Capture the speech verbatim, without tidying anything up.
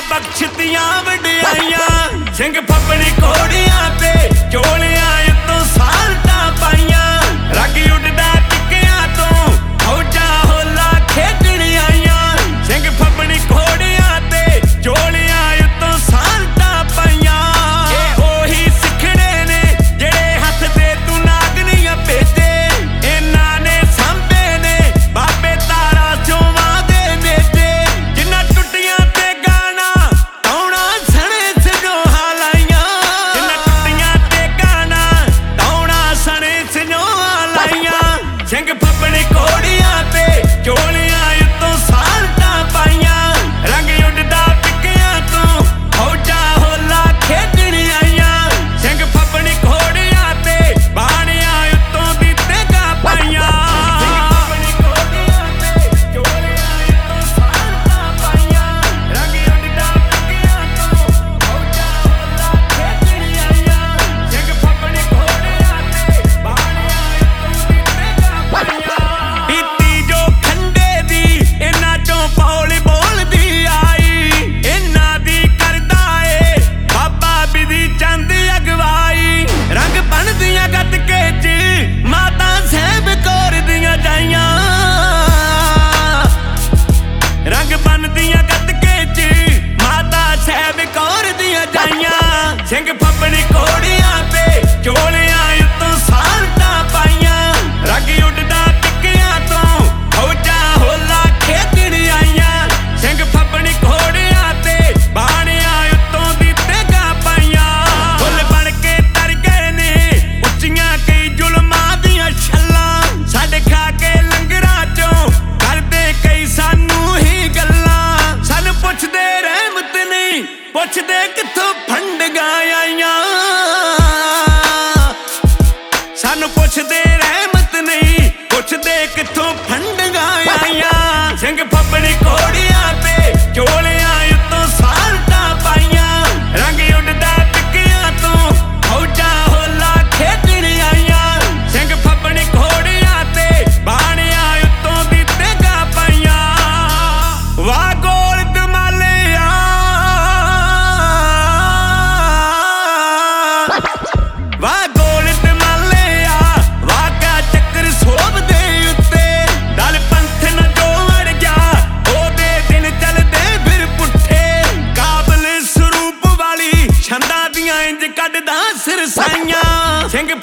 बख्शतियां वडियाइयां सिंह फपड़ी घोड़ियां ते चोलियां इतों सालटा पाइयां रग उड़दा टिकियां तो फौजा होला खेडण आइयां सिंह फपड़ी घोड़ियां ते चोलियां इतों सालटा पाइयां ए ओही सिखड़े ने जेड़े हथ दे तू नागनियां भेजे इन्हां ने सांभे ने बाबे तारा चोवां दे नेजे जिन्ना टुटियां ते गाना तौणा सणे सजोहा लाइयां जिन्ना टुटियां ते गाना तौणा सणे सजोहा लाइयां सिंह फपड़ी घोड़ियां ते चोलियां इतों सालटा पाइयां रंग उड़दा पिकियां तो फौजा होला खेडण आइयां सिंह फपड़ी घोड़ियां ते बाणियां इतों दी तेगा पाइयां सिंह फपड़ी घोड़ियां ते चोलियां इतों सालटा पाइयां रग उड़दा टिकियां तो फौजा होला खेडण आइयां सिंह फपड़ी घोड़ियां ते बाणियां इतों दी तेगा पाइयां फुल बन के तर गए ने उच्चियां कई जुल्मां दियां छल्लां साडे खा के लंगरां चों करदे कई सानू ही गल्लां सानू पुछदे रहमत नहीं पुछदे कित्थों फंडगा आइयां सानू पुछदे रहमत नहीं पुछदे कित्थों फंडगा आइयां सिंह फपड़ी घोड़ियां ते चोलियां इतों सालटा पाइयां रंग उड़दा टिकियां तो फौजा होला खेडण आइयां सिंह फपड़ी घोड़ियां ते बाणियां इतों दी तेगा पाइयां वाह गोल दमालिया वाह गोल दमालिया वाह का चक्कर सोभ दे उत्ते दल पंथ न जो अड़ गया ओदे दिन चलदे फिर पुट्ठे काबल स्वरूप वाली छंदा दियां इंज कढदा सिर साइयां सिंह